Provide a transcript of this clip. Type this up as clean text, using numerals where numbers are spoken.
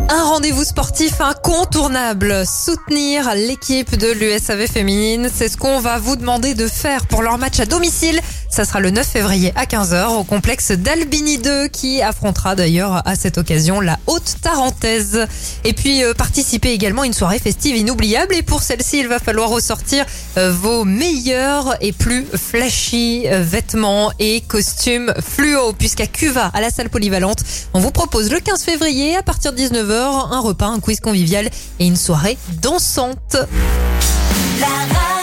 Un rendez-vous sportif incontournable. Soutenir l'équipe de l'USAV féminine, c'est ce qu'on va vous demander de faire pour leur match à domicile. Ça sera le 9 février à 15h au complexe d'Albini 2 qui affrontera d'ailleurs à cette occasion la Haute-Tarentaise. Et puis participer également à une soirée festive inoubliable. Et pour celle-ci, il va falloir ressortir vos meilleurs et plus flashy vêtements et costumes fluo. Puisqu'à Cuva, à la salle polyvalente, on vous propose le 15 février à partir de 19h un repas, un quiz convivial et une soirée dansante.